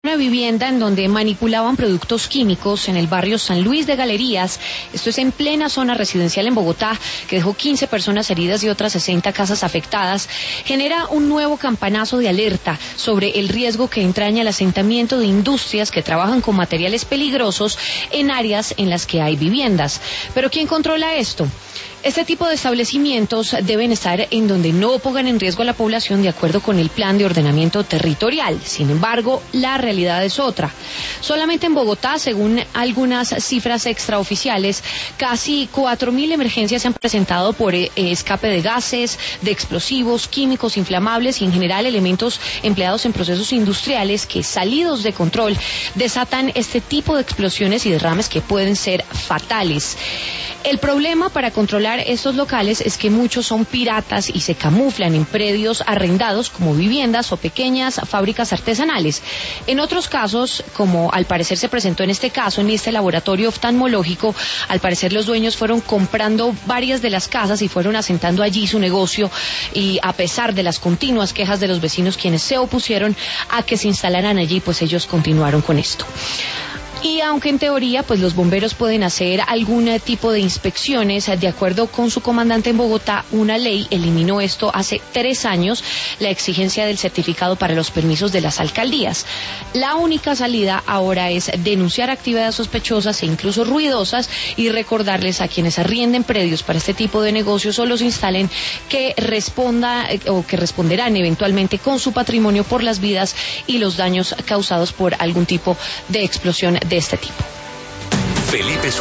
Una vivienda en donde manipulaban productos químicos en el barrio San Luis de Galerías. Esto es en plena zona residencial en Bogotá, que dejó 15 personas heridas y otras 60 casas afectadas. Genera un nuevo campanazo de alerta sobre el riesgo que entraña el asentamiento de industrias que trabajan con materiales peligrosos en áreas en las que hay viviendas. Pero ¿quién controla esto? Este tipo de establecimientos deben estar en donde no pongan en riesgo a la población de acuerdo con el plan de ordenamiento territorial. Sin embargo, la realidad es otra. Solamente en Bogotá, según algunas cifras extraoficiales, casi 4.000 emergencias se han presentado por escape de gases, de explosivos, químicos inflamables y en general elementos empleados en procesos industriales que, salidos de control, desatan este tipo de explosiones y derrames que pueden ser fatales. El problema para controlar estos locales es que muchos son piratas y se camuflan en predios arrendados como viviendas o pequeñas fábricas artesanales. En otros casos, como al parecer se presentó en este caso, en este laboratorio oftalmológico, al parecer los dueños fueron comprando varias de las casas y fueron asentando allí su negocio, y a pesar de las continuas quejas de los vecinos quienes se opusieron a que se instalaran allí, pues ellos continuaron con esto. Y aunque en teoría pues los bomberos pueden hacer algún tipo de inspecciones, de acuerdo con su comandante en Bogotá, una ley eliminó esto hace 3 años, la exigencia del certificado para los permisos de las alcaldías. La única salida ahora es denunciar actividades sospechosas e incluso ruidosas y recordarles a quienes arrienden predios para este tipo de negocios o los instalen que responderán eventualmente con su patrimonio por las vidas y los daños causados por algún tipo de explosión de este tipo. Felipe